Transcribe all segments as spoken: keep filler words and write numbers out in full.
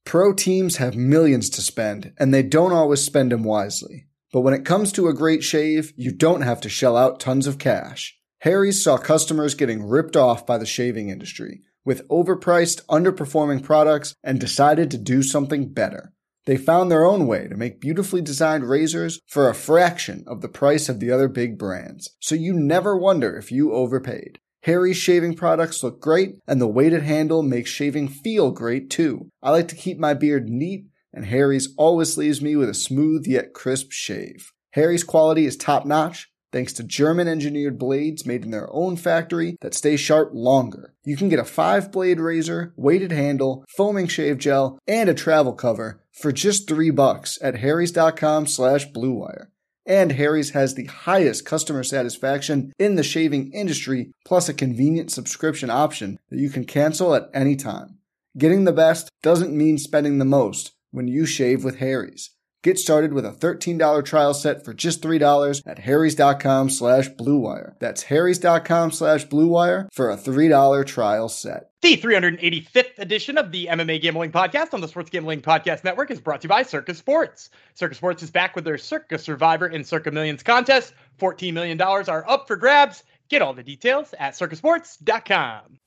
Pro teams have millions to spend, and they don't always spend them wisely. But when it comes to a great shave, you don't have to shell out tons of cash. Harry's saw customers getting ripped off by the shaving industry with overpriced, underperforming products and decided to do something better. They found their own way to make beautifully designed razors for a fraction of the price of the other big brands, so you never wonder if you overpaid. Harry's shaving products look great, and the weighted handle makes shaving feel great too. I like to keep my beard neat, and Harry's always leaves me with a smooth yet crisp shave. Harry's quality is top-notch, thanks to German-engineered blades made in their own factory that stay sharp longer. You can get a five-blade razor, weighted handle, foaming shave gel, and a travel cover for just three bucks at harrys.com slash bluewire. And Harry's has the highest customer satisfaction in the shaving industry, plus a convenient subscription option that you can cancel at any time. Getting the best doesn't mean spending the most when you shave with Harry's. Get started with a thirteen dollars trial set for just three dollars at harrys.com slash bluewire. That's harrys.com slash bluewire for a three dollars trial set. The three hundred eighty-fifth edition of the M M A Gambling Podcast on the Sports Gambling Podcast Network is brought to you by Circa Sports. Circa Sports is back with their Circa Survivor and Circa Millions contest. fourteen million dollars are up for grabs. Get all the details at circa sports dot com.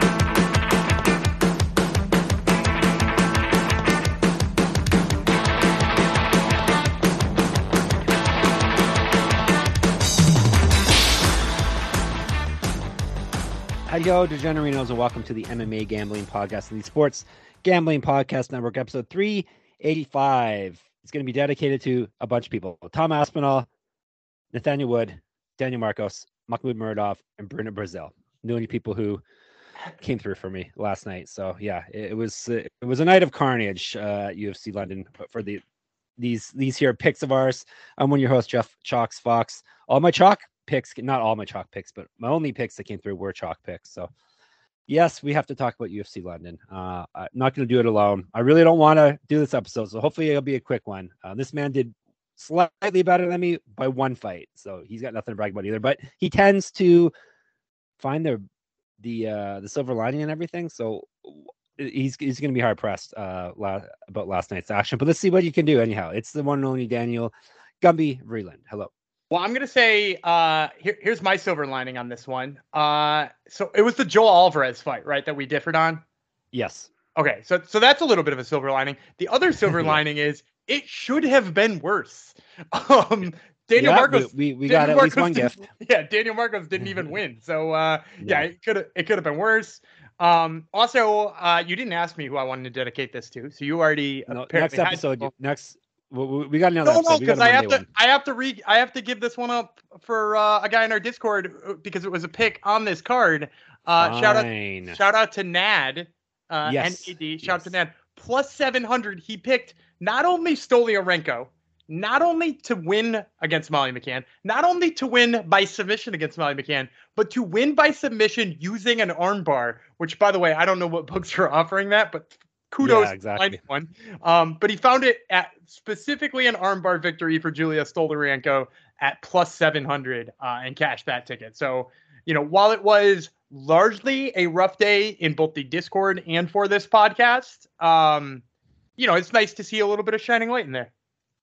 Hello, Degenerinos, and welcome to the M M A Gambling Podcast and the Sports Gambling Podcast Network, episode three eighty-five. It's going to be dedicated to a bunch of people. Tom Aspinall, Nathaniel Wood, Daniel Marcos, Mahmoud Muradov, and Bruno Brazil. The only people who came through for me last night. So, yeah, it, it was it was a night of carnage uh, at U F C London for the these these here picks of ours. I'm one of your hosts, Jeff Chalks Fox. All my chalk picks, not all my chalk picks, but my only picks that came through were chalk picks. So yes, we have to talk about U F C London. Uh, I'm not going to do it alone. I really don't want to do this episode, so hopefully it'll be a quick one. Uh, this man did slightly better than me by one fight, so he's got nothing to brag about either. But he tends to find the the uh, the silver lining and everything. So he's he's going to be hard pressed uh, la- about last night's action. But let's see what you can do. Anyhow, it's the one and only Daniel Gumby Vreeland. Hello. Well, I'm going to say, uh, here, here's my silver lining on this one. Uh, so it was the Joel Alvarez fight, right, that we differed on? Yes. Okay, so so that's a little bit of a silver lining. The other silver lining is it should have been worse. Um, Daniel yeah, Marcos, we, we Daniel got at Marcos least one gift. Yeah, Daniel Marcos didn't even win. So, uh, yeah, Yeah. it could have it could have been worse. Um, also, uh, you didn't ask me who I wanted to dedicate this to, so you already No, apparently next had episode, to. next we, we we got another No, episode. no, We got because a I have Monday to, one. I have to re, I have to give this one up for uh, a guy in our Discord because it was a pick on this card. Uh, shout Fine. out, shout out to Nad, uh, Yes. N A D. Shout out to Yes. Nad. Plus seven hundred. He picked not only Stoliarenko, not only to win against Molly McCann, not only to win by submission against Molly McCann, but to win by submission using an armbar. Which, by the way, I don't know what books are offering that, but kudos Yeah, exactly. to one. Um, but he found it at specifically an armbar victory for Julia Stoliarenko at plus seven hundred uh, and cashed that ticket. So, you know, while it was largely a rough day in both the Discord and for this podcast, um, you know, it's nice to see a little bit of shining light in there.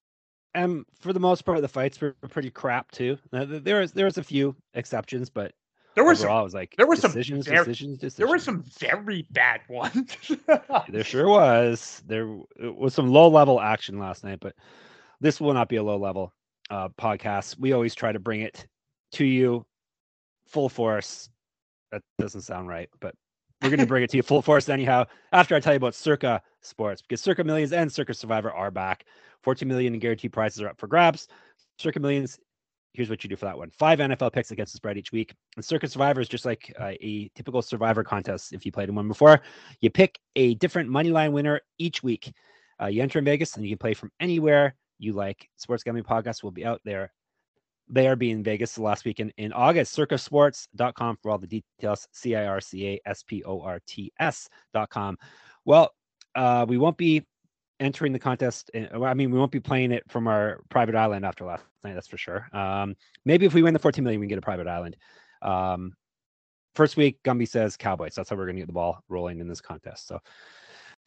And for the most part, the fights were pretty crap too. Now, th- there was there was a few exceptions, but There were overall, some it was like there were some decisions, very- decisions, decisions. There were some very bad ones. There sure was. There was some low level action last night, but this will not be a low level uh, podcast. We always try to bring it to you full force. That doesn't sound right, but we're going to bring it to you full force anyhow. After I tell you about Circa Sports, because Circa Millions and Circa Survivor are back. fourteen million in guaranteed prizes are up for grabs. Circa Millions. Here's what you do for that one. Five N F L picks against the spread each week. And Circuit Survivor is just like uh, a typical Survivor contest. If you played in one before, you pick a different money line winner each week. Uh, you enter in Vegas and you can play from anywhere you like. Sports Gambling Podcast will be out there. They are being in Vegas the last weekend in August. circa sports dot com for all the details. C I R C A S P O R T S dot com. Well, uh, we won't be entering the contest. I mean, we won't be playing it from our private island after last night, that's for sure. Um, maybe if we win the fourteen million, we can get a private island. Um, first week, Gumby says Cowboys. That's how we're going to get the ball rolling in this contest. So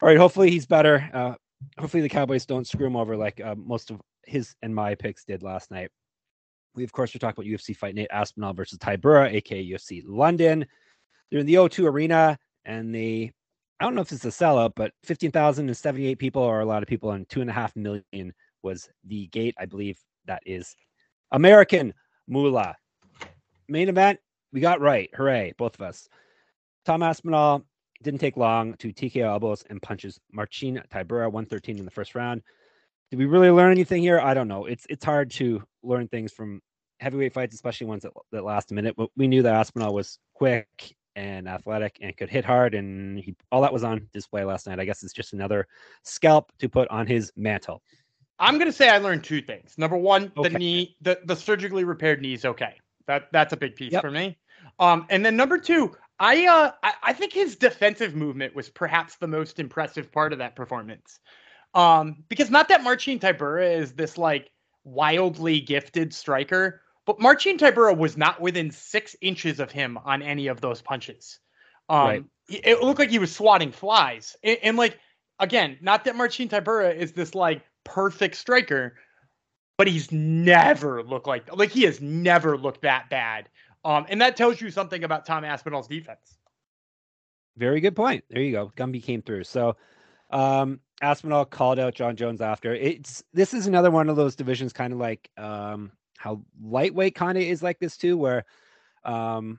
All right. Hopefully he's better. Uh, hopefully the Cowboys don't screw him over like uh, most of his and my picks did last night. We, of course, we're talking about U F C fight Nate Aspinall versus Tybura, aka U F C London. They're in the O two Arena, and they, I don't know if it's a sellout, but fifteen thousand seventy-eight people are a lot of people, and two and a half million was the gate. I believe that is American Moolah. Main event, we got right. Hooray, both of us. Tom Aspinall didn't take long to T K O elbows and punches Marcin Tybura, one thirteen in the first round. Did we really learn anything here? I don't know. It's it's hard to learn things from heavyweight fights, especially ones that, that last a minute. But we knew that Aspinall was quick and athletic and could hit hard, and he, all that was on display last night. I guess it's just another scalp to put on his mantle. I'm gonna say I learned two things. Number one, Okay. the knee, the, the surgically repaired knee is okay. That that's a big piece Yep. for me. Um, and then number two, I uh I, I think his defensive movement was perhaps the most impressive part of that performance. Um, because not that Marcin Tybura is this like wildly gifted striker, but Marcin Tybura was not within six inches of him on any of those punches. Um, Right. it, it looked like he was swatting flies. And, and like, again, not that Marcin Tybura is this like perfect striker, but he's never looked like, like he has never looked that bad. Um, and that tells you something about Tom Aspinall's defense. Very good point. There you go. Gumby came through. So um, Aspinall called out John Jones after. It's this is another one of those divisions, kind of like um, how lightweight kind of is like this too, where um,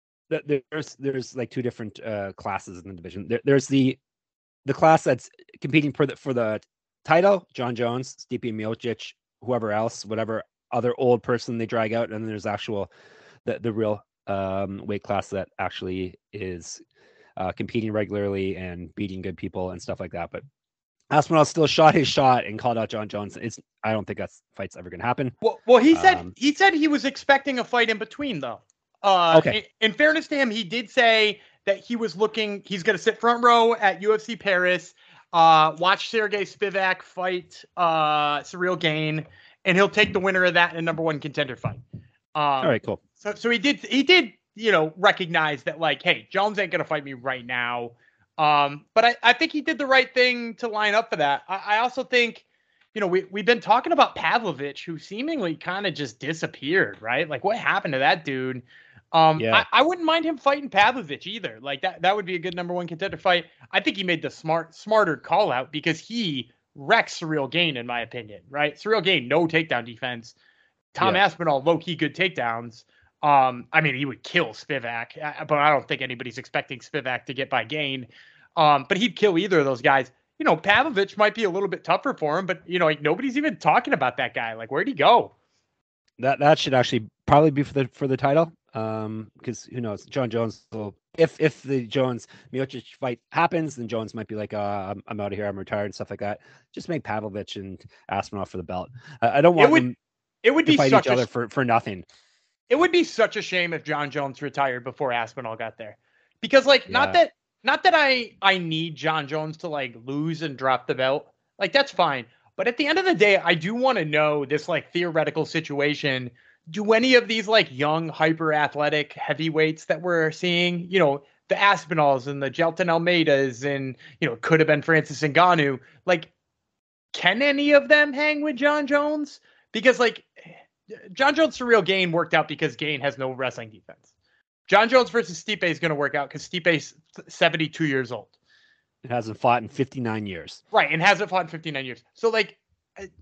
th- there's there's like two different uh, classes in the division. There, there's the the class that's competing for the for the title, John Jones, Stipe Miocic, whoever else, whatever other old person they drag out, and then there's actual the the real um, weight class that actually is uh, competing regularly and beating good people and stuff like that. But Aspinall still shot his shot and called out John Jones. It's I don't think that fight's ever going to happen. Well, well, he said Um, he said he was expecting a fight in between, though. Uh, Okay. In, in fairness to him, he did say that he was looking. He's going to sit front row at U F C Paris, uh, watch Sergey Spivak fight uh, Cyril Gane, and he'll take the winner of that in a number one contender fight. Um, All right, cool. So, so he did. He did. You know, recognize that, like, hey, Jones ain't going to fight me right now. Um, but I, I think he did the right thing to line up for that. I, I also think, you know, we, we've been talking about Pavlovich, who seemingly kind of just disappeared, right? Like, what happened to that dude? Um, Yeah. I, I wouldn't mind him fighting Pavlovich either. Like, that, that would be a good number one contender fight. I think he made the smart, smarter call out because he wrecks Cyril Gane, in my opinion, right? Cyril Gane, no takedown defense. Tom Yeah. Aspinall, low-key good takedowns. Um, I mean, he would kill Spivak, uh, but I don't think anybody's expecting Spivak to get by Gane. Um, but he'd kill either of those guys. You know, Pavlovich might be a little bit tougher for him, but you know, like nobody's even talking about that guy. Like, where'd he go? That that should actually probably be for the for the title. Um, because who knows? John Jones will if if the Jones Miocic fight happens, then Jones might be like, uh, I'm, I'm out of here, I'm retired and stuff like that. Just make Pavlovich and Aspinall for the belt. I, I don't want It would them it would to be fight such each a other for, for nothing. it would be such a shame if John Jones retired before Aspinall got there. Because like not Yeah. that not that I I need John Jones to like lose and drop the belt. Like that's fine. But at the end of the day, I do want to know this like theoretical situation. Do any of these like young, hyper athletic heavyweights that we're seeing, you know, the Aspinalls and the Jelton Almeidas and, you know, could have been Francis Ngannou, like, can any of them hang with John Jones? Because like John Jones to real Gane worked out because Gane has no wrestling defense. John Jones versus Stipe is going to work out because Stipe's seventy-two years old. It hasn't fought in fifty-nine years. Right, and hasn't fought in fifty-nine years. So, like, I,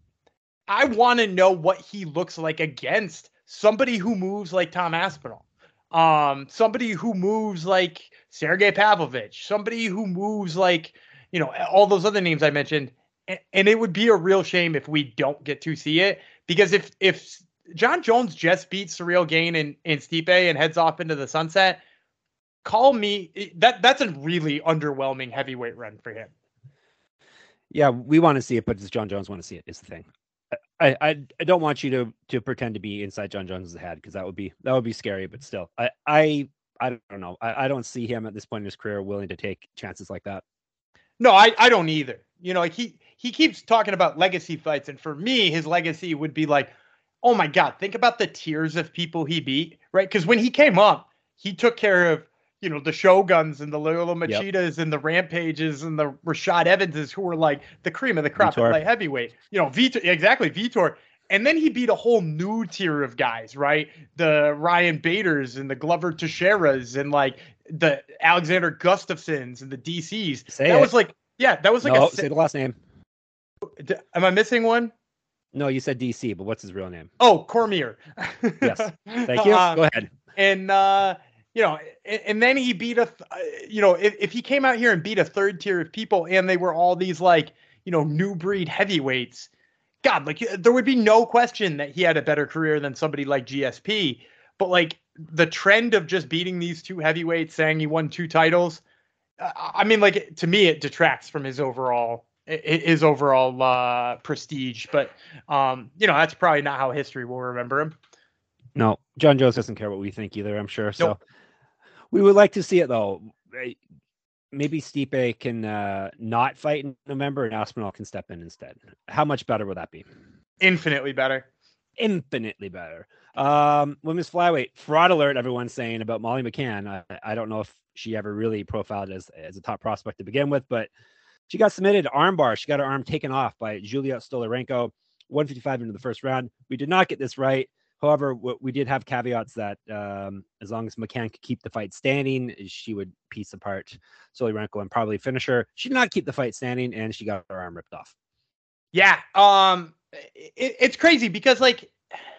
I want to know what he looks like against somebody who moves like Tom Aspinall, um, somebody who moves like Sergey Pavlovich, somebody who moves like, you know, all those other names I mentioned. And, and it would be a real shame if we don't get to see it, because if if John Jones just beats Cyril Gane and, and Stipe and heads off into the sunset, call me. That that's a really underwhelming heavyweight run for him. Yeah, we want to see it, but does John Jones want to see it? Is the thing. I, I, I don't want you to to pretend to be inside John Jones's head, because that would be that would be scary. But still, I I, I don't know. I, I don't see him at this point in his career willing to take chances like that. No, I, I don't either. You know, like he he keeps talking about legacy fights, and for me, his legacy would be like, oh my God, think about the tiers of people he beat, right? Because when he came up, he took care of, you know, the Shoguns and the Loyola Yep. Machidas and the Rampages and the Rashad Evanses, who were like the cream of the crop Vitor. at light heavyweight. You know, Vitor, exactly, Vitor. And then he beat a whole new tier of guys, right? The Ryan Baders and the Glover Teixeiras and like the Alexander Gustafsons and the D Cs. Say that it. was like, yeah, that was like no, a. say the last name. Am I missing one? No, you said D C, but what's his real name? Oh, Cormier. Yes. Thank you. Um, Go ahead. And, uh, you know, and, and then he beat a, uh, you know, if, if he came out here and beat a third tier of people and they were all these like, you know, new breed heavyweights, God, like there would be no question that he had a better career than somebody like G S P. But like the trend of just beating these two heavyweights, saying he won two titles, uh, I mean, like to me, it detracts from his overall his overall uh, prestige. But um, you know, that's probably not how history will remember him. No, John Jones doesn't care what we think either, I'm sure. So Nope. we would like to see it though. Maybe Stipe can uh, not fight in November and Aspinall can step in instead. How much better would that be? Infinitely better. Infinitely better. Um, women's flyweight, fraud alert, everyone's saying about Molly McCann. I, I don't know if she ever really profiled as, as a top prospect to begin with, but she got submitted to armbar. She got her arm taken off by Julia Stolarenko, one fifty-five into the first round. We did not get this right. However, we did have caveats that um, as long as McCann could keep the fight standing, she would piece apart Stolarenko and probably finish her. She did not keep the fight standing, and she got her arm ripped off. Yeah, um, it, it's crazy because like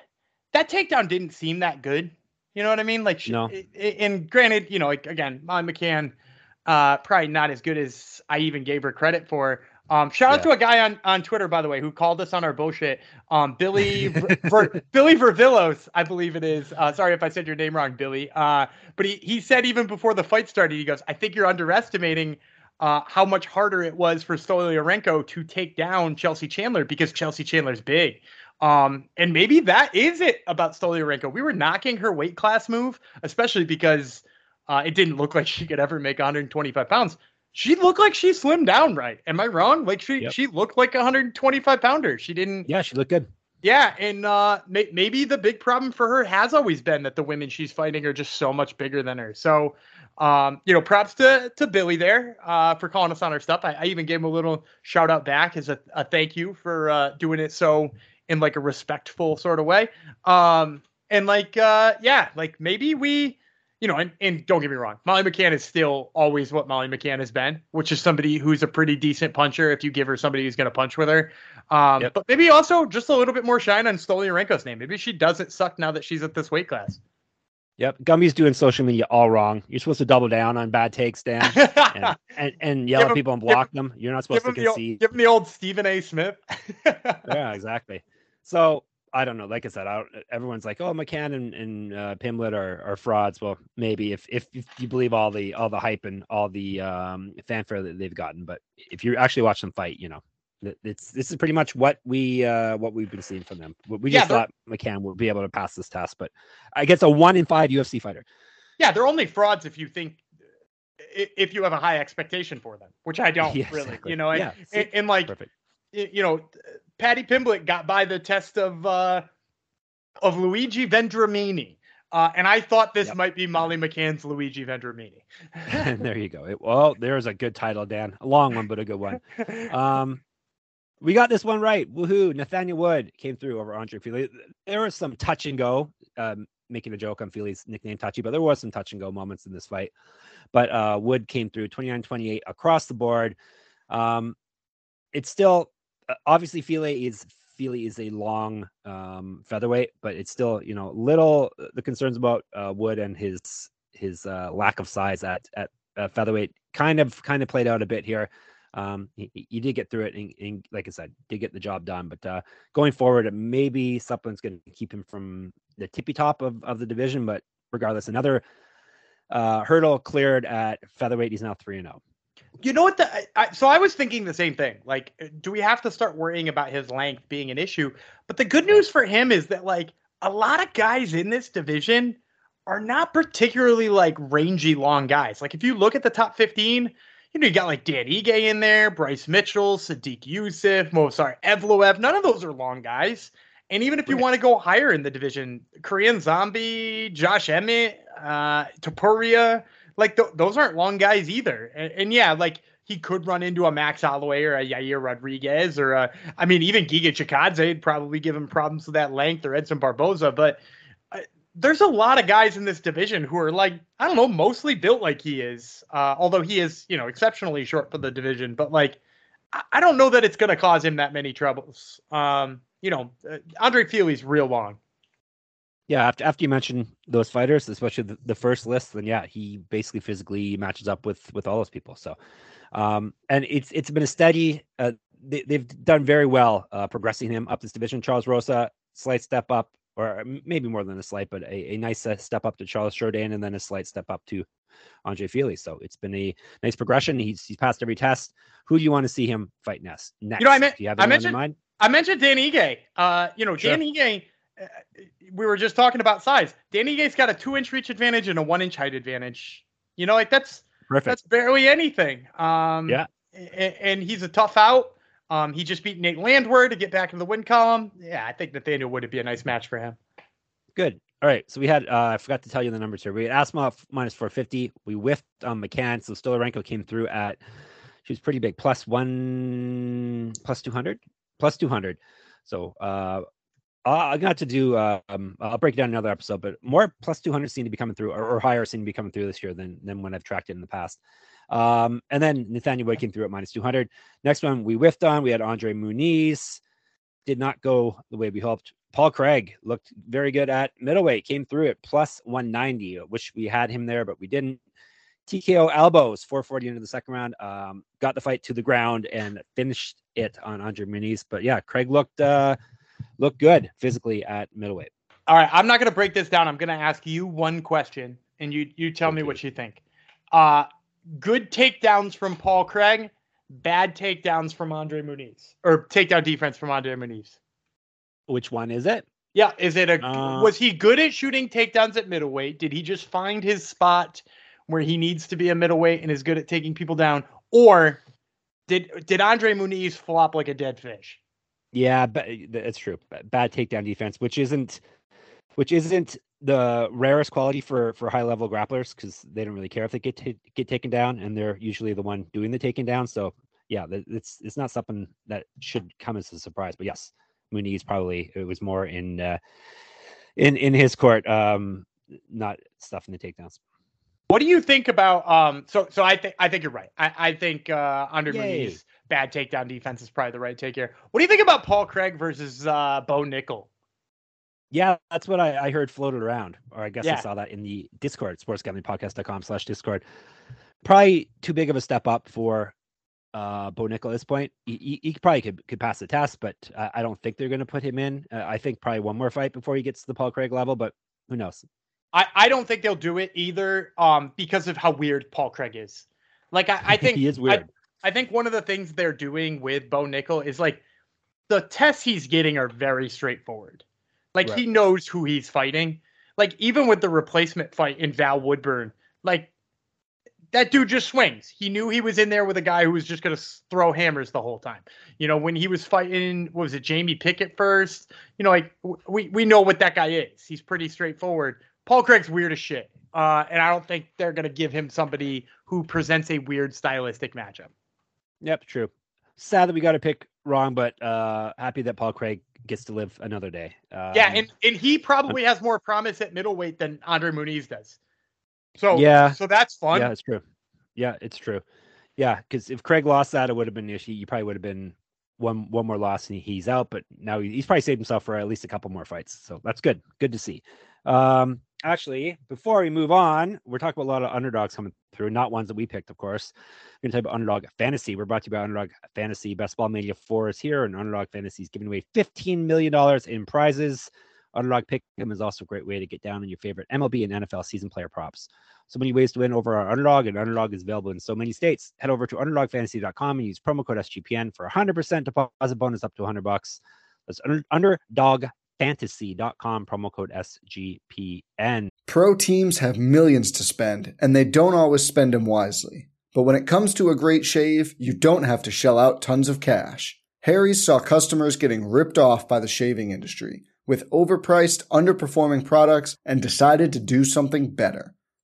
that takedown didn't seem that good. You know what I mean? Like, she, no. it, and granted, you know, like again, Molly McCann, uh, probably not as good as I even gave her credit for. Um, shout out Yeah. to a guy on, on Twitter, by the way, who called us on our bullshit. Um, Billy Ver, Billy Vervillos, I believe it is. Uh, sorry if I said your name wrong, Billy. Uh, but he he said even before the fight started, he goes, "I think you're underestimating uh, how much harder it was for Stoliarenko to take down Chelsea Chandler because Chelsea Chandler's big." Um, and maybe that is it about Stoliarenko. We were knocking her weight class move, especially because uh, it didn't look like she could ever make one hundred twenty-five pounds. She looked like she slimmed down, right? Am I wrong? Like she, Yep. she looked like a one hundred twenty-five pounder. She didn't. Yeah, she looked good. Yeah. And uh, may, maybe the big problem for her has always been that the women she's fighting are just so much bigger than her. So, um, you know, props to, to Billy there uh, for calling us on our stuff. I, I even gave him a little shout out back as a, a thank you for uh, doing it so in like a respectful sort of way. Um, and like, uh, yeah, like maybe we, you know, and, and don't get me wrong, Molly McCann is still always what Molly McCann has been, which is somebody who's a pretty decent puncher if you give her somebody who's going to punch with her. Um, Yep. But maybe also just a little bit more shine on Stoliarenko's name. Maybe she doesn't suck now that she's at this weight class. Yep, Gumby's doing social media all wrong. You're supposed to double down on bad takes, Dan, and, and, and yell Give at him- people and block them. You're not supposed give, to him the, old- concede. give him the old Stephen A. Smith. Yeah, exactly. So I don't know. Like I said, I don't, everyone's like, "Oh, McCann and, and uh, Pimlet are, are frauds." Well, maybe if, if if you believe all the all the hype and all the um, fanfare that they've gotten, but if you actually watch them fight, you know, it's this is pretty much what we uh, what we've been seeing from them. We Yeah, just they're- thought McCann would be able to pass this test, but I guess a one in five U F C fighter. Yeah, they're only frauds if you think i- if you have a high expectation for them, which I don't Yeah, really. exactly. You know, and, Yeah, see? and, and like Perfect. y- you know, Patty Pimblett got by the test of uh, of Luigi Vendramini. Uh, and I thought this Yep. might be Molly McCann's Luigi Vendramini. And there you go. It, well, there's a good title, Dan. A long one, but a good one. Um, we got this one right. Woohoo! Nathaniel Wood came through over Andre Fili. There was some touch and go. Um, making a joke on Fili's nickname Touchy, but there was some touch and go moments in this fight. But uh, Wood came through twenty-nine twenty-eight across the board. Um, it's still obviously Fili is Fili is a long um, featherweight, but it's still, you know, little the concerns about uh, Wood and his his uh, lack of size at at uh, featherweight kind of kind of played out a bit here. Um, he, he did get through it, and, and like I said, did get the job done. But uh, going forward, maybe something's going to keep him from the tippy top of, of the division. But regardless, another uh, hurdle cleared at featherweight. He's now three and zero. You know what? The, I, I, so I was thinking the same thing. Like, do we have to start worrying about his length being an issue? But the good news for him is that like a lot of guys in this division are not particularly like rangy long guys. Like if you look at the top fifteen, you know, you got like Dan Ige in there, Bryce Mitchell, Sadiq Youssef, Movsar Evloev. None of those are long guys. And even if you Right. want to go higher in the division, Korean Zombie, Josh Emmett, uh, Topuria, like th- those aren't long guys either. And, and yeah, like he could run into a Max Holloway or a Yair Rodriguez or a, I mean, even Giga Chikadze would probably give him problems with that length, or Edson Barboza. But uh, there's a lot of guys in this division who are like, I don't know, mostly built like he is. Uh, although he is, you know, exceptionally short for the division. But like, I, I don't know that it's going to cause him that many troubles. Um, you know, uh, Andre Fili's real long. Yeah, after after you mention those fighters, especially the, the first list, then yeah, he basically physically matches up with with all those people. So, um, and it's it's been a steady. Uh, they, they've done very well uh, progressing him up this division. Charles Rosa, slight step up, or maybe more than a slight, but a, a nice uh, step up to Charles Jourdain, and then a slight step up to Andre Fili. So it's been a nice progression. He's he's passed every test. Who do you want to see him fight next? Next, you know, I meant do you have I anyone mentioned in mind? I mentioned Dan Ige. Uh, you know, Sure. Dan Ige. Uh, we were just talking about size. Dan Ige's got a two-inch reach advantage and a one-inch height advantage. You know, like that's Perfect. that's barely anything. Um, yeah, and, and he's a tough out. Um, he just beat Nate Landwehr to get back in the win column. Yeah, I think Nathaniel would be a nice match for him. Good. All right. So we had, uh, I forgot to tell you the numbers here. We had Asma minus four fifty. We whiffed on McCann. So Stolarenko came through at, she was pretty big, plus one, plus two hundred, plus two hundred. So uh, I got to do, uh, um, I'll break it down in another episode, but more plus two hundred seem to be coming through, or, or higher seem to be coming through this year than, than when I've tracked it in the past. Um, and then Nathaniel Wood came through at minus two hundred. Next one we whiffed on, we had Andre Muniz. Did not go the way we hoped. Paul Craig looked very good at middleweight, came through at plus one ninety. Wish we had him there, but we didn't. T K O elbows, four forty into the second round. Um, got the fight to the ground and finished it on Andre Muniz. But yeah, Craig looked uh, looked good physically at middleweight. All right, I'm not going to break this down. I'm going to ask you one question, and you you tell Okay. me what you think. Uh, good takedowns from Paul Craig, bad takedowns from Andre Muniz, or takedown defense from Andre Muniz. Which one is it? Yeah, is it a Uh, was he good at shooting takedowns at middleweight? Did he just find his spot where he needs to be a middleweight and is good at taking people down, or did did Andre Muniz flop like a dead fish? Yeah, but that's true. Bad takedown defense, which isn't which isn't the rarest quality for for high level grapplers, because they don't really care if they get t- get taken down, and they're usually the one doing the taking down. So yeah, it's it's not something that should come as a surprise. But yes, Muniz probably it was more in uh, in in his court, um, not stuff in the takedowns. What do you think about um so so I think I think you're right. I, I think uh Andre Yay. Muniz bad takedown defense is probably the right take here. What do you think about Paul Craig versus uh Bo Nickel? Yeah, that's what I, I heard floated around, or I guess Yeah. I saw that in the Discord, sportsgamblingpodcast.com slash Discord. Probably too big of a step up for uh, Bo Nickel at this point. He, he, he probably could, could pass the test, but I, I don't think they're going to put him in. Uh, I think probably one more fight before he gets to the Paul Craig level, but who knows? I, I don't think they'll do it either um because of how weird Paul Craig is. Like I, I think he is weird. I, I think one of the things they're doing with Bo Nickel is like the tests he's getting are very straightforward. Like Right. he knows who he's fighting. Like even with the replacement fight in Val Woodburn, like that dude just swings. He knew he was in there with a guy who was just going to throw hammers the whole time. You know, when he was fighting, what was it, Jamie Pickett first? You know, like we we know what that guy is. He's pretty straightforward. Paul Craig's weird as shit. Uh, and I don't think they're going to give him somebody who presents a weird stylistic matchup. Yep, true. Sad that we got to pick wrong, but uh, happy that Paul Craig gets to live another day. Um, Yeah, and, and he probably has more promise at middleweight than Andre Muniz does. So Yeah. so that's fun. Yeah, it's true. Yeah, it's true. Yeah, because if Craig lost that, it would have been an issue. You probably would have been one one more loss and he's out, but now he, he's probably saved himself for at least a couple more fights. So that's good. Good to see. Um, actually, before we move on, we're talking about a lot of underdogs coming through, not ones that we picked, of course. We're going to talk about Underdog Fantasy. We're brought to you by Underdog Fantasy. Best Ball Mania four is here, and Underdog Fantasy is giving away fifteen million dollars in prizes. Underdog Pick'em is also a great way to get down on your favorite M L B and N F L season player props. So many ways to win over our Underdog, and Underdog is available in so many states. Head over to underdog fantasy dot com and use promo code S G P N for a one hundred percent deposit bonus up to one hundred bucks. That's under, underdog fantasy dot com, promo code S G P N. Pro teams have millions to spend, and they don't always spend them wisely. But when it comes to a great shave, you don't have to shell out tons of cash. Harry's saw customers getting ripped off by the shaving industry with overpriced, underperforming products and decided to do something better.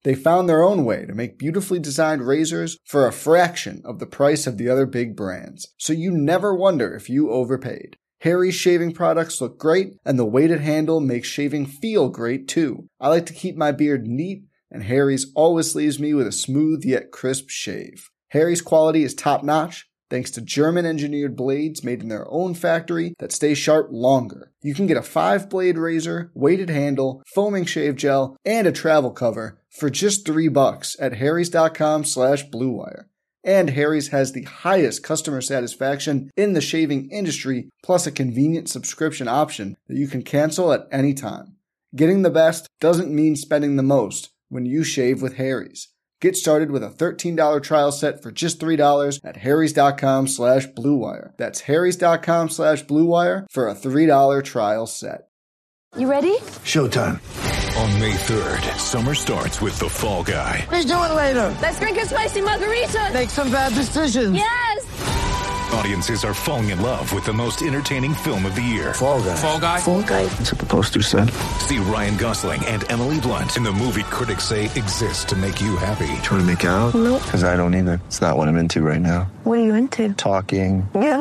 They found their own way to make beautifully designed razors for a fraction of the price of the other big brands, so you never wonder if you overpaid. Harry's shaving products look great, and the weighted handle makes shaving feel great too. I like to keep my beard neat, and Harry's always leaves me with a smooth yet crisp shave. Harry's quality is top-notch, thanks to German-engineered blades made in their own factory that stay sharp longer. You can get a five-blade razor, weighted handle, foaming shave gel, and a travel cover for just three bucks at harrys.com slash bluewire. And Harry's has the highest customer satisfaction in the shaving industry, plus a convenient subscription option that you can cancel at any time. Getting the best doesn't mean spending the most when you shave with Harry's. Get started with a thirteen dollars trial set for just three dollars at harrys.com slash bluewire. That's harrys.com slash bluewire for a three dollars trial set. You ready? Showtime. On May third, summer starts with The Fall Guy. What are you doing later? Let's drink a spicy margarita. Make some bad decisions. Yes! Audiences are falling in love with the most entertaining film of the year. Fall Guy. Fall Guy? Fall Guy. That's what the poster said. See Ryan Gosling and Emily Blunt in the movie critics say exists to make you happy. Trying to make it out? Nope. Because I don't either. It's not what I'm into right now. What are you into? Talking. Yeah.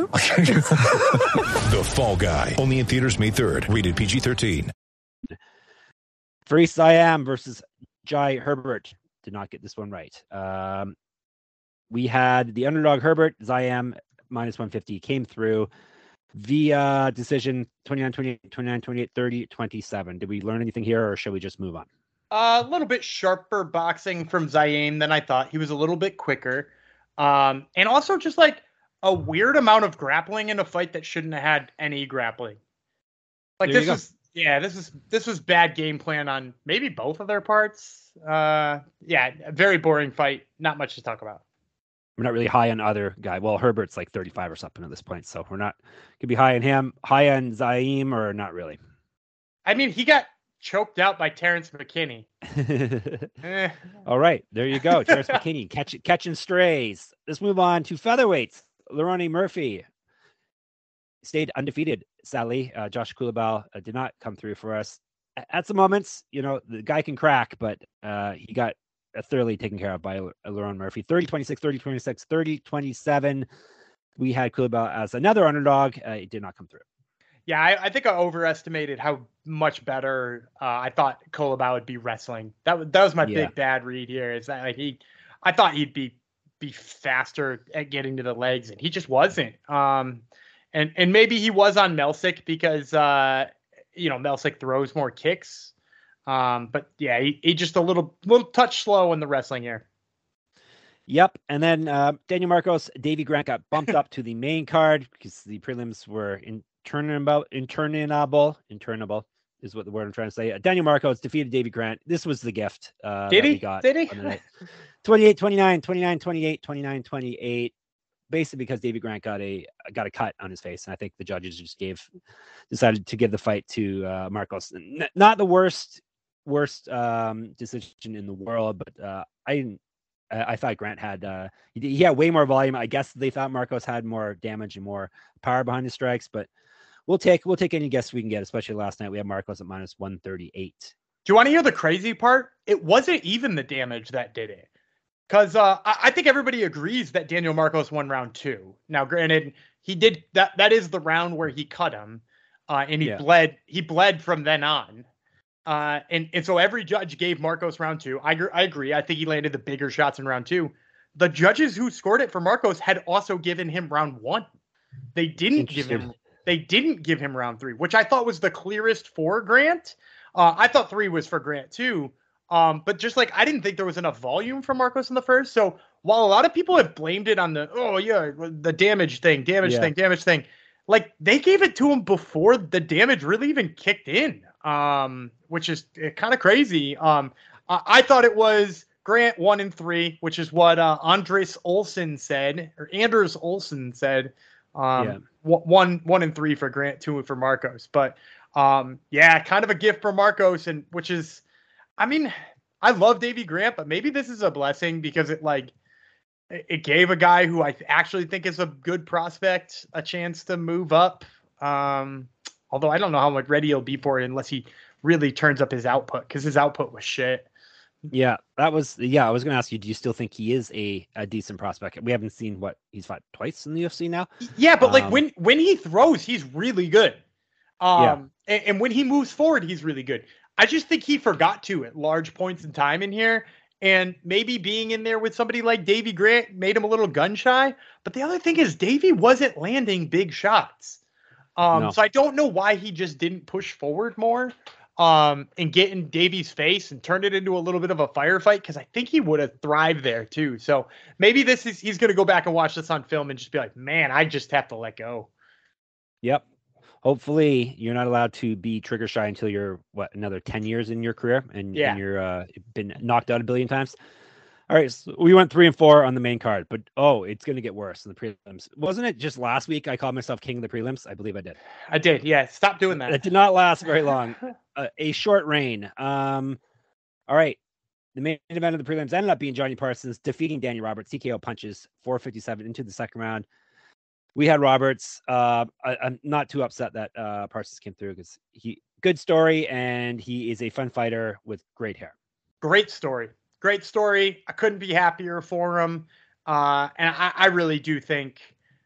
The Fall Guy. Only in theaters May third. Rated P G thirteen. Free Siam versus Jai Herbert. Did not get this one right. Um, we had the underdog Herbert, Siam minus one fifty, came through via decision twenty-nine twenty-eight, twenty-nine twenty-eight, thirty twenty-seven. Did we learn anything here, or should we just move on? Uh, a little bit sharper boxing from Siam than I thought. He was a little bit quicker. Um, and also just like a weird amount of grappling in a fight that shouldn't have had any grappling. Like There this was, yeah, this is, this was bad game plan on maybe both of their parts. Uh, yeah, a very boring fight. Not much to talk about. We're not really high on other guy. Well, Herbert's like thirty-five or something at this point, so we're not could be high on him. High on Zaim or not really? I mean, he got choked out by Terrence McKinney. eh. All right, there you go. Terrence McKinney catch, catching strays. Let's move on to featherweights. Lerone Murphy stayed undefeated. Sadly, uh, Josh Kulabal uh, did not come through for us. At some moments, you know, the guy can crack, but uh, he got uh, thoroughly taken care of by Lerone Murphy. thirty twenty-six, thirty twenty-six, thirty twenty-seven. We had Kulabal as another underdog. Uh, it did not come through. Yeah, I, I think I overestimated how much better uh, I thought Kulabal would be wrestling. That was that was my Yeah. big bad read here. Is that like he? I thought he'd be be faster at getting to the legs, and he just wasn't. Um, and and maybe he was on Melsick because uh, you know Melsick throws more kicks. Um, but yeah, he, he just a little little touch slow in the wrestling here. Yep. And then uh, Daniel Marcos, Davey Grant got bumped up to the main card because the prelims were internable, internable, internable is what the word I'm trying to say. Uh, Daniel Marcos defeated Davey Grant. This was the gift. Uh, Did that he? we got Did he? on the night. twenty-eight twenty-nine, twenty-nine twenty-eight, twenty-nine twenty-eight. Basically because Davey Grant got a got a cut on his face, and I think the judges just gave decided to give the fight to uh, Marcos. N- not the worst worst um, decision in the world, but uh, I didn't. I thought Grant had uh, he, he had way more volume. I guess they thought Marcos had more damage and more power behind his strikes, but we'll take we'll take any guess we can get. Especially last night, we had Marcos at minus one thirty-eight. Do you want to hear the crazy part? It wasn't even the damage that did it. Because uh, I, I think everybody agrees that Daniel Marcos won round two. Now, granted, he did that. That is the round where he cut him, uh, and he Yeah. bled. He bled from then on. Uh, and, and so every judge gave Marcos round two. I, gr- I agree. I think he landed the bigger shots in round two. The judges who scored it for Marcos had also given him round one. They didn't give him. They didn't give him round three, which I thought was the clearest for Grant. Uh, I thought three was for Grant too. Um, but just like I didn't think there was enough volume for Marcos in the first. So while a lot of people have blamed it on the oh yeah the damage thing, damage Yeah. thing, damage thing, like they gave it to him before the damage really even kicked in, um, which is kind of crazy. Um, I-, I thought it was Grant one and three, which is what uh, Andres Olsen said, or Anders Olsen said. Um, Yeah. w- one one and three for Grant, two for Marcos. But um, yeah, kind of a gift for Marcos, and which is. I mean, I love Davey Grant, but maybe this is a blessing because it like it gave a guy who I actually think is a good prospect a chance to move up. Um, although I don't know how much ready he'll be for it unless he really turns up his output because his output was shit. Yeah, that was yeah. I was going to ask you, do you still think he is a, a decent prospect? We haven't seen what he's fought twice in the U F C now. Yeah, but like Um, when when he throws, he's really good. Um, Yeah. and, and when he moves forward, he's really good. I just think he forgot to at large points in time in here, and maybe being in there with somebody like Davy Grant made him a little gun shy. But the other thing is, Davy wasn't landing big shots. Um, No. so I don't know why he just didn't push forward more. Um, and get in Davy's face and turn it into a little bit of a firefight, because I think he would have thrived there too. So maybe this is he's going to go back and watch this on film and just be like, man, I just have to let go. Yep. Hopefully, you're not allowed to be trigger shy until you're what another ten years in your career, and, Yeah. and you're uh, been knocked out a billion times. All right, so we went three and four on the main card, but oh, it's going to get worse in the prelims. Wasn't it just last week I called myself king of the prelims? I believe I did. I did. Yeah. Stop doing that. It did not last very long. Uh, a short reign. Um, all right. The main event of the prelims ended up being Johnny Parsons defeating Danny Roberts. T K O punches four fifty-seven into the second round. We had Roberts. Uh, I, I'm not too upset that uh, Parsons came through, because he good story, and he is a fun fighter with great hair. Great story. Great story. I couldn't be happier for him. Uh, and I, I really do think,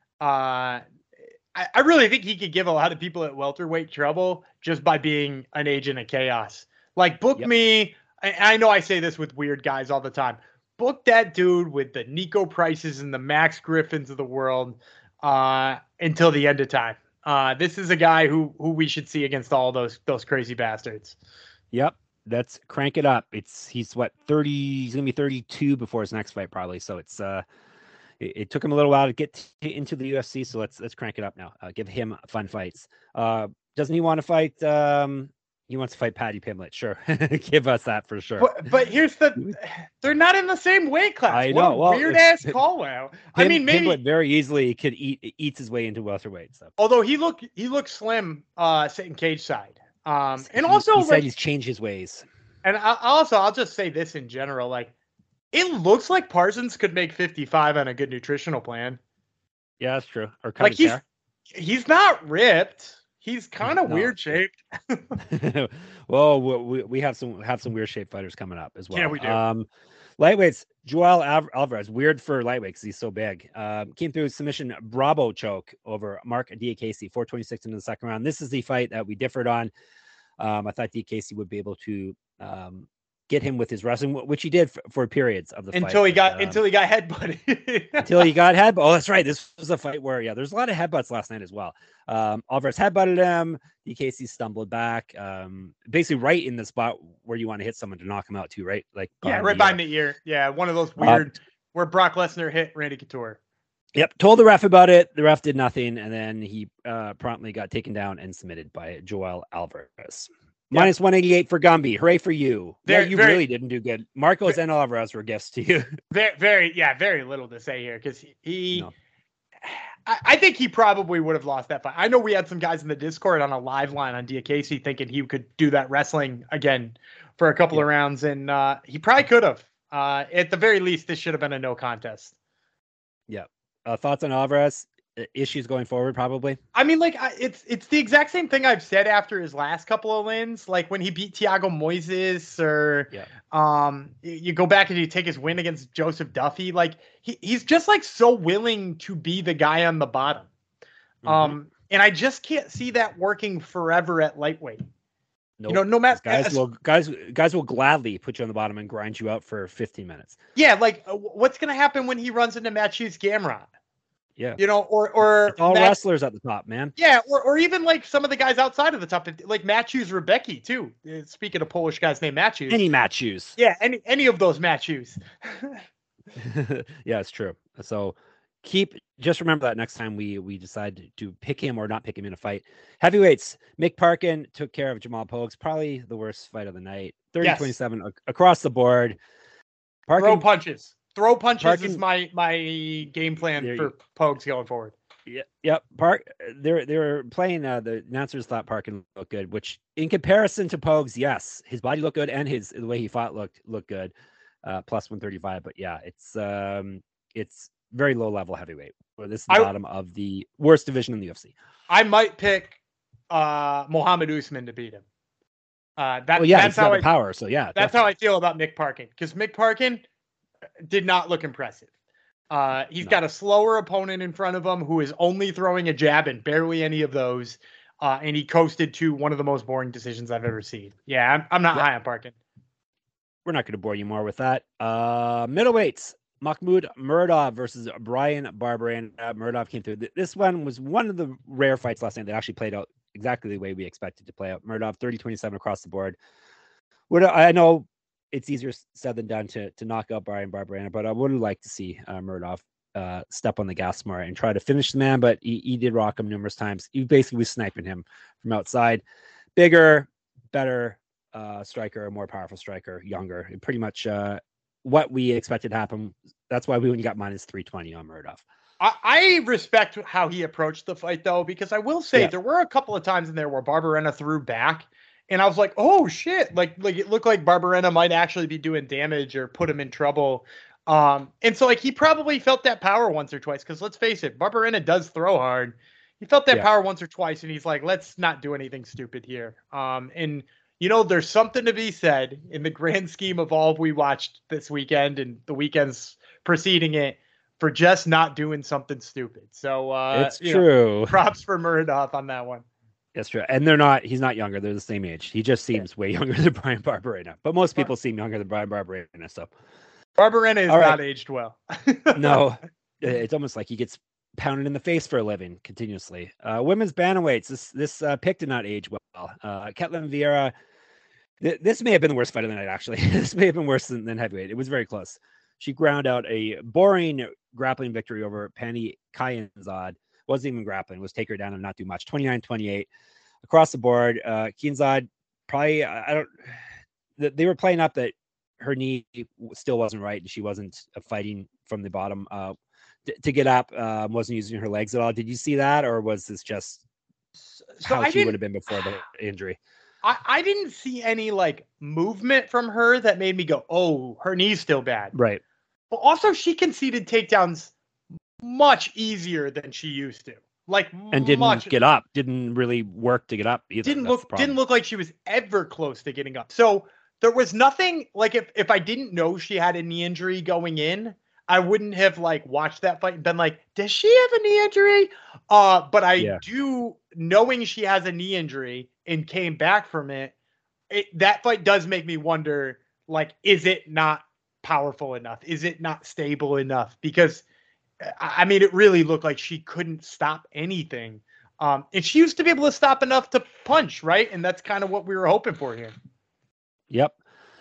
uh, I, I really think he could give a lot of people at welterweight trouble just by being an agent of chaos. Like, book Yep. me. I, I know I say this with weird guys all the time. Book that dude with the Nico Prices and the Max Griffins of the world uh, until the end of time. Uh, this is a guy who who we should see against all those those crazy bastards. Yep. Let's crank it up. It's he's what thirty. He's gonna be thirty-two before his next fight, probably. So it's uh, it, it took him a little while to get t- into the U F C. So let's let's crank it up now. Uh, give him fun fights. Uh, doesn't he want to fight? Um, he wants to fight Paddy Pimblett. Sure, give us that for sure. But but here's the, they're not in the same weight class. I What know. a Well, weird ass call out. I Pim- mean, maybe Pimblett very easily could eat eats his way into welterweight. So although he looked he looked slim uh, sitting cage side. Um, and He- also he like, said he's changed his ways. and I, also I'll just say this in general, like it looks like Parsons could make fifty-five on a good nutritional plan. Yeah, that's true. Or cut Like his he's hair. he's not ripped. He's kind of No. weird shaped. Well, we, we have some have some weird shaped fighters coming up as well. Yeah, we do. Um, lightweights, Joel Al- Alvarez, weird for lightweight because he's so big. Um, came through submission Bravo choke over Mark Diakese, four twenty-six into the second round. This is the fight that we differed on. Um, I thought Diakese would be able to um, get him with his wrestling, which he did for, for periods of the fight. until he got Um, until he got headbutted. until he got headbutt. Oh, that's right. This was a fight where, yeah, there's a lot of headbutts last night as well. Um, Alvarez headbutted him. D K C stumbled back. Um, basically right in the spot where you want to hit someone to knock him out too, right? Like, Yeah, behind right the behind ear. the ear. Yeah, one of those weird where Brock Lesnar hit Randy Couture. Yep. Told the ref about it. The ref did nothing. And then he uh, promptly got taken down and submitted by Joel Alvarez. Yeah. Minus one eighty-eight for Gumby. Hooray for you. Very- yeah, you very- really didn't do good. Marcos and Alvarez were gifts to you. Very, very, yeah, very little to say here because he, he No. I, I think he probably would have lost that fight. I know we had some guys in the Discord on a live line on Diakese thinking he could do that wrestling again for a couple Yeah. of rounds, and uh, he probably could have. Uh, at the very least, this should have been a no contest. Yeah. Uh, thoughts on Alvarez? Uh, Issues going forward, probably. I mean, like I, it's it's the exact same thing I've said after his last couple of wins, like when he beat Thiago Moises, or Yeah. um, you, you go back and you take his win against Joseph Duffy. Like he, he's just like so willing to be the guy on the bottom, Mhm. um, and I just can't see that working forever at lightweight. Nope. You know, no matter guys will guys guys will gladly put you on the bottom and grind you out for fifteen minutes. yeah, like uh, what's gonna happen when he runs into Matthews Gamrot? Yeah. You know, or or It's all Matt- wrestlers at the top, man. Yeah, or, or even like some of the guys outside of the top, like Matthews Rebecki too. Uh, Speaking of Polish guys named Matthews. Any Matthews. Yeah, any any of those Matthews. Yeah, it's true. So keep just remember that next time we we decide to pick him or not pick him in a fight. Heavyweights, Mick Parkin took care of Jamal Pogues, probably the worst fight of the night. thirty twenty-seven ac- across the board. Throw Parkin, punches. Throw punches Parkin- is my my game plan There for you- Pogues going forward. yeah, yep. Park they're they're playing uh the announcers thought Parkin looked good, which in comparison to Pogues, yes, his body looked good and his the way he fought looked looked good. Uh plus one thirty-five. But yeah, it's um it's very low level heavyweight. Well, this is the I- bottom of the worst division in the U F C. I might pick uh Mohammed Usman to beat him. Uh, that, well, yeah, that's he's how got I, the power. So yeah, that's definitely. how I feel about Mick Parkin, because Mick Parkin did not look impressive. Uh, he's No. got a slower opponent in front of him who is only throwing a jab and barely any of those. Uh, and he coasted to one of the most boring decisions I've ever seen. Yeah, I'm, I'm not Yep. high on Parkin. We're not going to bore you more with that. Uh, middleweights, Mahmoud Muradov versus Brian Barberena. Uh, Muradov came through. This one was one of the rare fights last night that actually played out exactly the way we expected to play out. Muradov thirty twenty-seven across the board. What I know it's easier said than done to to knock out Brian Barberena, but I would like to see uh, Muradov uh, step on the gas more and try to finish the man, but he, he did rock him numerous times. He basically was sniping him from outside. Bigger, better uh, striker, a more powerful striker, younger, and pretty much uh, what we expected to happen. That's why we only got minus three twenty on Muradov. I, I respect how he approached the fight, though, because I will say Yeah. there were a couple of times in there where Barberena threw back, and I was like, "Oh shit!" Like, like it looked like Barberena might actually be doing damage or put him in trouble. Um, and so like he probably felt that power once or twice. Because let's face it, Barberena does throw hard. He felt that Yeah. power once or twice, and he's like, "Let's not do anything stupid here." Um, and you know, there's something to be said in the grand scheme of all we watched this weekend and the weekends preceding it for just not doing something stupid. So uh, It's you know, true. props for Muradov on that one. That's true. And they're not, he's not younger. They're the same age. He just seems way younger than Brian Barberena. But most people seem younger than Brian Barberena. So Barberena is All right. not aged well. no, it's almost like he gets pounded in the face for a living continuously. Uh, women's bantamweights. This this uh, pick did not age well. Uh, Ketlin Vieira. Th- this may have been the worst fight of the night. Actually, this may have been worse than, than heavyweight. It was very close. She ground out a boring grappling victory over Penny Kianzad. Wasn't even grappling. Was take her down and not do much. twenty-nine twenty-eight across the board. Uh, Kianzad probably I don't. They were playing up that her knee still wasn't right and she wasn't fighting from the bottom uh, to, to get up. Uh, wasn't using her legs at all. Did you see that, or was this just so how I she didn't, would have been before the injury? I, I didn't see any like movement from her that made me go, "Oh, her knee's still bad." Right. But also, she conceded takedowns much easier than she used to. Like, And didn't much, get up. Didn't really work to get up either. Didn't That's look the problem. didn't look like she was ever close to getting up. So there was nothing like if if I didn't know she had a knee injury going in, I wouldn't have like watched that fight and been like, does she have a knee injury? Uh, but I Yeah. do, knowing she has a knee injury and came back from it, it, that fight does make me wonder, like, is it not powerful enough? Is it not stable enough? Because I I mean, it really looked like she couldn't stop anything. Um, and she used to be able to stop enough to punch, right? And that's kind of what we were hoping for here. Yep.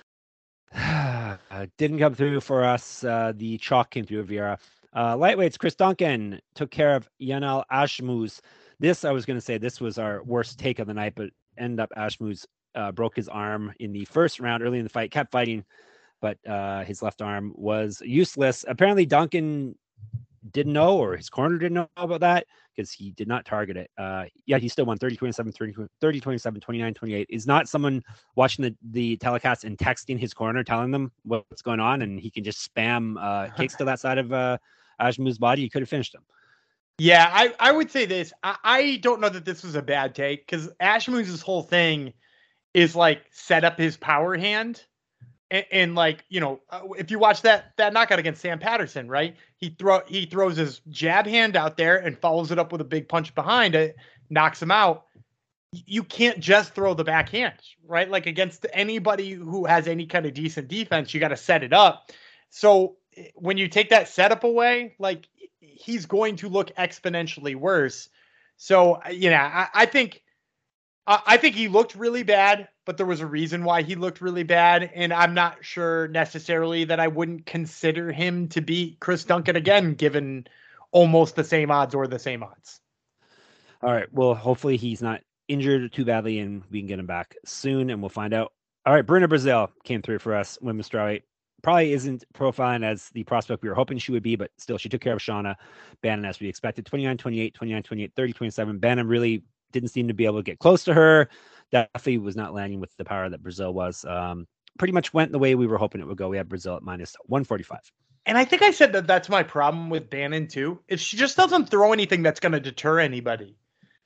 Uh, didn't come through for us. Uh, the chalk came through Vieira. Uh, lightweights, Chris Duncan took care of Yanal Ashmuz. This, I was going to say, this was our worst take of the night, but ended up Ashmuz uh, broke his arm in the first round early in the fight, kept fighting, but uh, his left arm was useless. Apparently, Duncan didn't know, or his corner didn't know about that, because he did not target it. Uh, yeah, he still won thirty twenty-seven, thirty twenty-seven, twenty-nine twenty-eight. Is not someone watching the, the telecast and texting his corner, telling them what's going on, and he can just spam uh, kicks to that side of uh, Ashmuz's body. He could have finished him. Yeah, I, I would say this. I, I don't know that this was a bad take, because Ashmuz's whole thing is like set up his power hand. And, and like, you know, uh, if you watch that that knockout against Sam Patterson, right? He throw he throws his jab hand out there and follows it up with a big punch behind it, knocks him out. You can't just throw the backhand, right? Like against anybody who has any kind of decent defense, you got to set it up. So when you take that setup away, like he's going to look exponentially worse. So, you know, I, I think I think he looked really bad, but there was a reason why he looked really bad. And I'm not sure necessarily that I wouldn't consider him to beat Chris Duncan again, given almost the same odds or the same odds. All right. Well, hopefully he's not injured too badly and we can get him back soon and we'll find out. All right. Bruna Brazil came through for us. Women's strawweight probably isn't profiling as the prospect we were hoping she would be, but still she took care of Shauna Bannon as we expected. twenty-nine twenty-eight, twenty-nine twenty-eight, thirty twenty-seven. Bannon really didn't seem to be able to get close to her. Definitely was not landing with the power that Brazil was. Um, pretty much went the way we were hoping it would go. We had Brazil at minus one forty-five. And I think I said that that's my problem with Bannon too. Is she just doesn't throw anything that's going to deter anybody.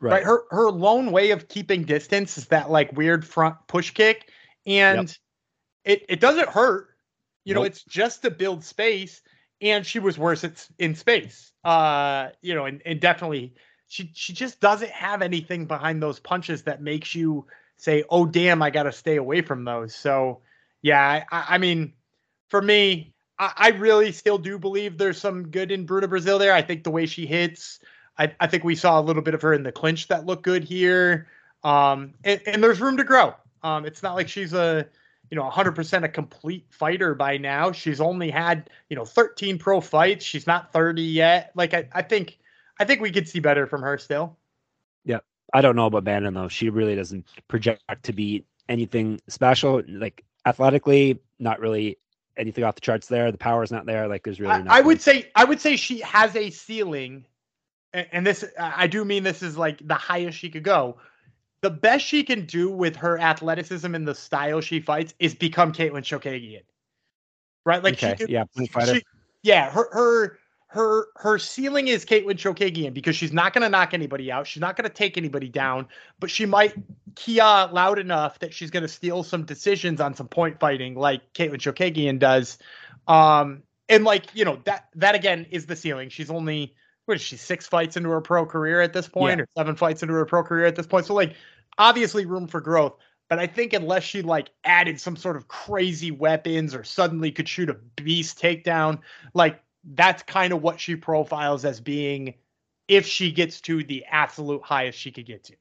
right. right? Her her lone way of keeping distance is that like weird front push kick, and yep. it it doesn't hurt. You nope. know, it's just to build space, and she was worse at, in space. Uh, you know, and, and definitely she she just doesn't have anything behind those punches that makes you say, "Oh, damn, I got to stay away from those." So, yeah, I, I mean, for me, I, I really still do believe there's some good in Bruna Brasil there. I think the way she hits, I, I think we saw a little bit of her in the clinch that looked good here, um, and, and there's room to grow. Um, it's not like she's a you know, one hundred percent a complete fighter by now. She's only had, you know, thirteen pro fights. She's not thirty yet. Like, I, I think, I think we could see better from her still. Yeah. I don't know about Bannon though. She really doesn't project to be anything special. Like athletically, not really anything off the charts there. The power's not there. Like there's really I, I would say, I would say she has a ceiling, and, and this, I do mean this is like the highest she could go. The best she can do with her athleticism and the style she fights is become Caitlin Chookagian, right? Like, okay. she, yeah, fighter. She, yeah, her her her her ceiling is Caitlin Chookagian because she's not going to knock anybody out, she's not going to take anybody down, but she might key out loud enough that she's going to steal some decisions on some point fighting, like Caitlin Chookagian does. Um, and like you know that that again is the ceiling. She's only. What is she, six fights into her pro career at this point, yeah. or seven fights into her pro career at this point? So, like, obviously room for growth. But I think unless she, like, added some sort of crazy weapons or suddenly could shoot a beast takedown, like, that's kind of what she profiles as being if she gets to the absolute highest she could get to.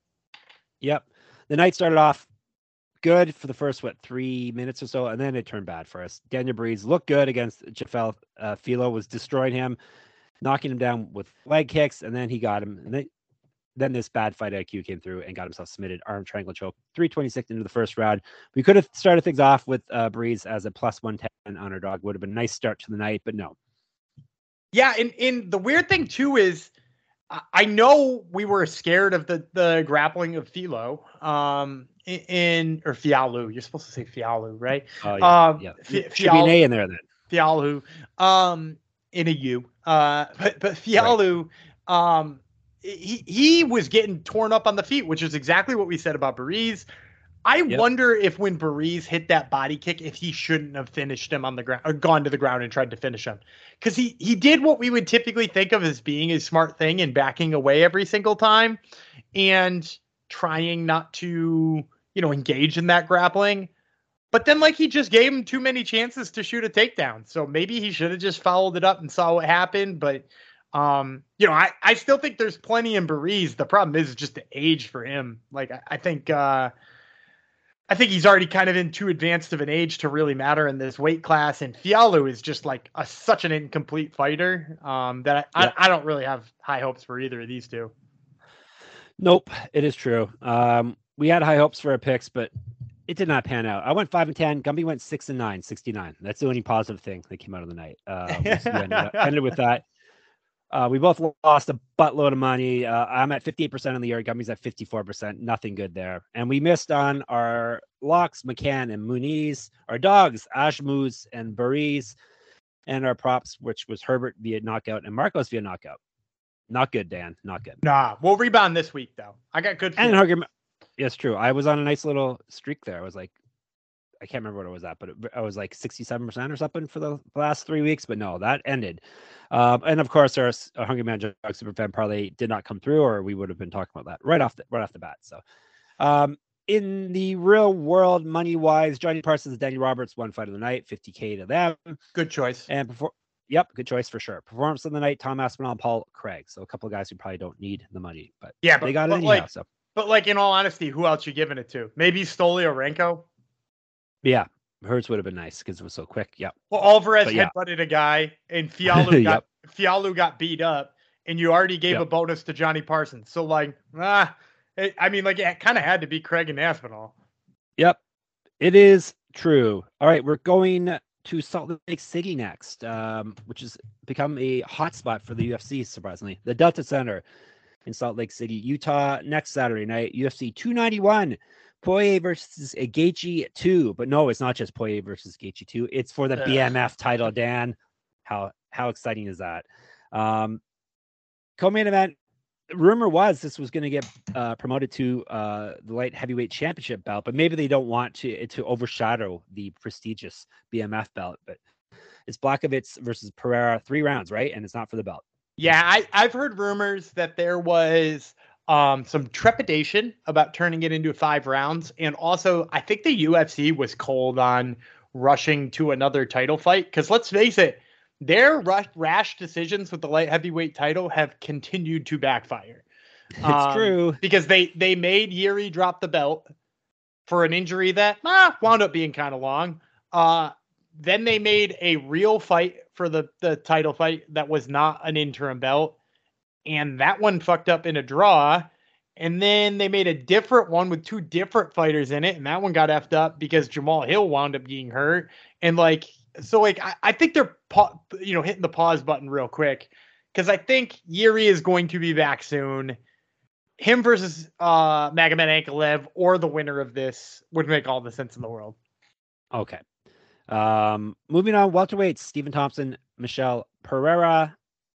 Yep. The night started off good for the first, what, three minutes or so, and then it turned bad for us. Daniel Breeze looked good against Jafel. Uh, Filo was destroying him, knocking him down with leg kicks, and then he got him. And then, then this bad fight I Q came through and got himself submitted, arm triangle choke, three twenty-six into the first round. We could have started things off with uh, Breeze as a plus one ten underdog. Would have been a nice start to the night, but no. Yeah, and, and the weird thing, too, is I know we were scared of the, the grappling of Filo, um, in, or Fialho. You're supposed to say Fialho, right? Oh, yeah. Um, yeah. F- Should be an A in there then. Fialho. Um, in a U. Uh, but but Fialho, right. um, he he was getting torn up on the feet, which is exactly what we said about Breeze. I yep. wonder if when Breeze hit that body kick, if he shouldn't have finished him on the ground or gone to the ground and tried to finish him, because he he did what we would typically think of as being a smart thing and backing away every single time, and trying not to you know engage in that grappling. But then, like, he just gave him too many chances to shoot a takedown. So maybe he should have just followed it up and saw what happened. But, um, you know, I, I still think there's plenty in Breeze. The problem is just the age for him. Like, I, I think uh, I think he's already kind of in too advanced of an age to really matter in this weight class. And Fialho is just, like, a, such an incomplete fighter um, that I, yeah. I, I don't really have high hopes for either of these two. Nope, it is true. Um, we had high hopes for our picks, but it did not pan out. I went five and ten. Gumby went six and nine, sixty-nine. That's the only positive thing that came out of the night. Uh, we ended, up, ended with that. Uh, we both lost a buttload of money. Uh, I'm at fifty-eight percent on the year. Gummy's at fifty-four percent. Nothing good there. And we missed on our locks, McCann and Muniz, our dogs, Ashmuz and Bariz, and our props, which was Herbert via knockout and Marcos via knockout. Not good, Dan. Not good. Nah, we'll rebound this week, though. I got good feelings. And Hugger, yes, true. I was on a nice little streak there. I was like, I can't remember what it was at, but it, I was like sixty-seven percent or something for the last three weeks. But no, that ended. Um, and of course, our, our Hungry Man Jug Superfan parlay did not come through, or we would have been talking about that right off the right off the bat. So, um, in the real world, money wise, Johnny Parsons and Daniel Roberts won fight of the night, fifty K to them. Good choice. And before, yep, good choice for sure. Performance of the night: Tom Aspinall and Paul Craig. So a couple of guys who probably don't need the money, but yeah, but, they got but it anyhow. Like, so. But like in all honesty, who else you giving it to? Maybe Stolyarenko? Yeah, hers would have been nice because it was so quick. Yeah. Well, Alvarez but, yeah. headbutted a guy, and Fialho got yep. Fialho got beat up, and you already gave yep. a bonus to Johnny Parsons. So like, ah, it, I mean, like it kind of had to be Craig and Aspinall. Yep, it is true. All right, we're going to Salt Lake City next, um, which has become a hotspot for the U F C. Surprisingly, the Delta Center in Salt Lake City, Utah, next Saturday night, U F C two ninety-one, Poirier versus Gaethje two. But no, it's not just Poirier versus Gaethje two. It's for the Ugh. B M F title, Dan. How how exciting is that? Um, co-main event, rumor was this was going to get uh, promoted to uh, the light heavyweight championship belt, but maybe they don't want to it to overshadow the prestigious B M F belt. But it's Blachowicz versus Pereira, three rounds, right? And it's not for the belt. Yeah, I, I've heard rumors that there was um, some trepidation about turning it into five rounds. And also, I think the U F C was cold on rushing to another title fight. Because let's face it, their rush, rash decisions with the light heavyweight title have continued to backfire. It's um, true. Because they, they made Yuri drop the belt for an injury that ah, wound up being kind of long. Uh, then they made a real fight for the, the title fight that was not an interim belt. And that one fucked up in a draw. And then they made a different one with two different fighters in it. And that one got effed up because Jamal Hill wound up getting hurt. And like, so like, I, I think they're, pa- you know, hitting the pause button real quick. Cause I think Yuri is going to be back soon. Him versus uh, Magomed Ankalaev or the winner of this would make all the sense in the world. Okay. Um, moving on, welterweights, Stephen Thompson, Michelle Pereira,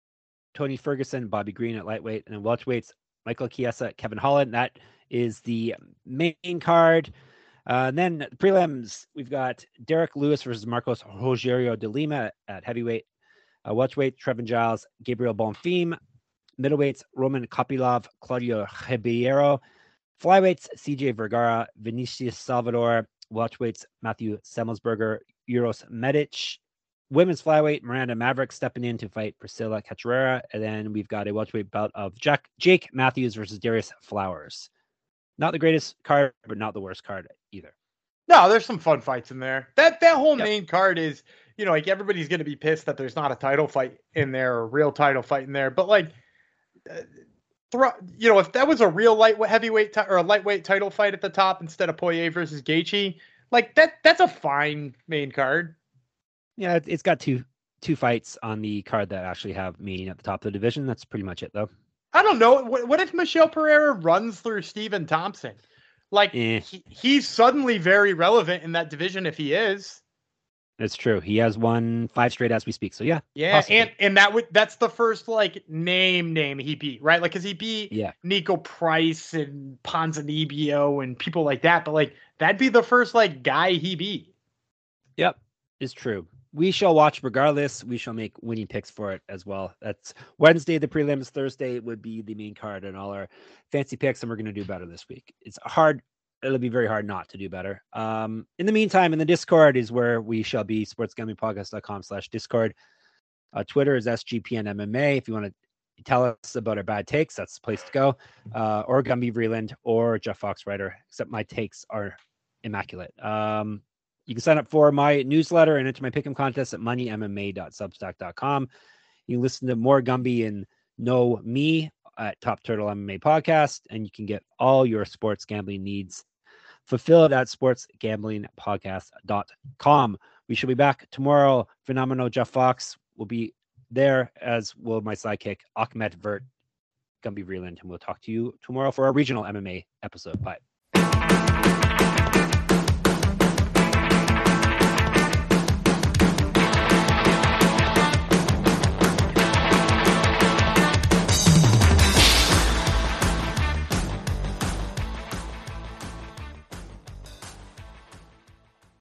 Tony Ferguson, Bobby Green at lightweight, and then welterweights, Michael Chiesa, Kevin Holland. That is the main card. Uh, and then prelims, we've got Derek Lewis versus Marcos Rogerio de Lima at heavyweight. Uh, welterweight, Trevin Giles, Gabriel Bonfim. Middleweights, Roman Kopylov, Claudio Ribeiro. Flyweights, C J Vergara, Vinicius Salvador. Welterweights, Matthew Semmelsberger, Uros Medic. Women's flyweight, Miranda Maverick stepping in to fight Priscilla Cachoeira. And then we've got a welterweight bout of Jack, Jake Matthews versus Darius Flowers. Not the greatest card, but not the worst card either. No, there's some fun fights in there. That that whole Yep. main card is, you know, like everybody's going to be pissed that there's not a title fight in there or a real title fight in there. But like, uh, throw, you know, if that was a real lightweight heavyweight ti- or a lightweight title fight at the top instead of Poirier versus Gaethje, like that that's a fine main card. Yeah, it- it's got two two fights on the card that actually have meaning at the top of the division. That's pretty much it, though. I don't know. What, what if Michelle Pereira runs through Stephen Thompson? Like Eh. he, he's suddenly very relevant in that division if he is. It's true. He has won five straight as we speak. So yeah, Yeah, possibly. and and that would that's the first like name name he beat, right? Like, cause he beat Yeah. Nico Price and Ponzinibbio and people like that, but like that'd be the first like guy he beat. Yep, it's true. We shall watch regardless. We shall make winning picks for it as well. That's Wednesday, the prelims. Thursday would be the main card and all our fancy picks, and we're going to do better this week. It's hard. It'll be very hard not to do better. Um, in the meantime, in the Discord is where we shall be, sportsgamblingpodcast.com slash Discord. Uh, Twitter is S G P N M M A. If you want to tell us about our bad takes, that's the place to go. Uh, or Gumby Vreeland or Jeff Foxwriter, except my takes are immaculate. Um, You can sign up for my newsletter and enter my pick'em contest at money m m a dot substack dot com. You can listen to more Gumby and know me at Top Turtle M M A podcast, and you can get all your sports gambling needs fulfilled at sports gambling podcast dot com. We shall be back tomorrow. Phenomenal Jeff Fox will be there, as will my sidekick, Ahmed Vert, Gumby Vreeland, and we'll talk to you tomorrow for our regional M M A episode. Bye.